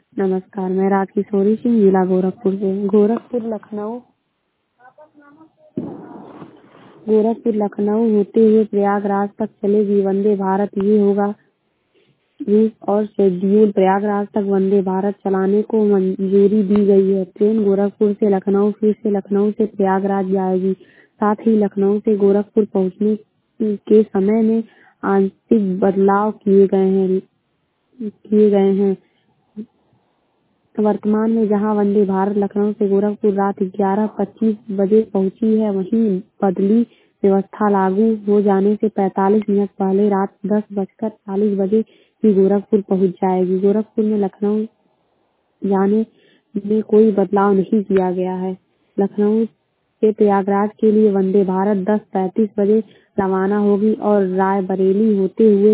नमस्कार, मैं राजकिशोरी सिंह, जिला गोरखपुर से। गोरखपुर लखनऊ होते हुए प्रयागराज तक चलेगी वंदे भारत। ये होगा रूट और शेड्यूल। प्रयागराज तक वंदे भारत चलाने को मंजूरी दी गई है। ट्रेन गोरखपुर से लखनऊ, फिर से लखनऊ से प्रयागराज जाएगी। साथ ही लखनऊ से गोरखपुर पहुंचने के समय में आंशिक बदलाव किए गए हैं। वर्तमान में जहां वंदे भारत लखनऊ से गोरखपुर रात 11:25 बजे पहुंची है, वहीं बदली व्यवस्था लागू हो जाने से 45 मिनट पहले रात 10:40 बजे ही गोरखपुर पहुंच जाएगी। गोरखपुर में लखनऊ जाने में कोई बदलाव नहीं किया गया है। लखनऊ से प्रयागराज के लिए वंदे भारत 10:35 बजे रवाना होगी और रायबरेली होते हुए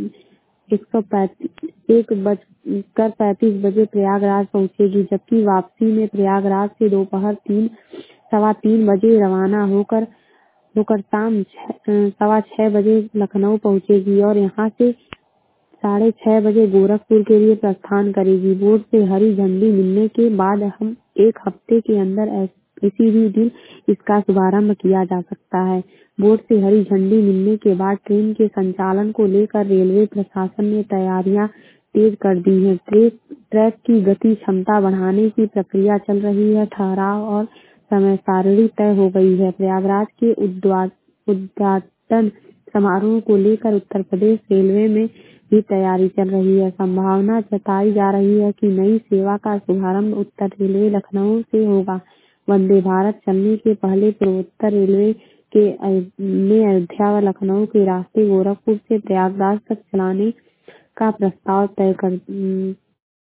1:35 बजे प्रयागराज पहुंचेगी, जबकि वापसी में प्रयागराज से दोपहर 3:15 बजे रवाना होकर शाम 6:15 बजे लखनऊ पहुंचेगी और यहां से 6:30 बजे गोरखपुर के लिए प्रस्थान करेगी। बोर्ड से हरी झंडी मिलने के बाद हम 1 हफ्ते के अंदर किसी भी दिन इसका शुभारंभ किया जा सकता है। बोर्ड से हरी झंडी मिलने के बाद ट्रेन के संचालन को लेकर रेलवे प्रशासन ने तैयारियां तेज कर दी हैं। ट्रैक की गति क्षमता बढ़ाने की प्रक्रिया चल रही है। ठहराव और समय सारणी तय हो गई है। प्रयागराज के उद्घाटन समारोह को लेकर उत्तर प्रदेश रेलवे में भी तैयारी चल रही है। संभावना जताई जा रही है कि नई सेवा का शुभारंभ उत्तर रेलवे लखनऊ से होगा। वंदे भारत चलने के पहले पूर्वोत्तर रेलवे ने अयोध्या व लखनऊ के रास्ते गोरखपुर से प्रयागराज तक चलाने का प्रस्ताव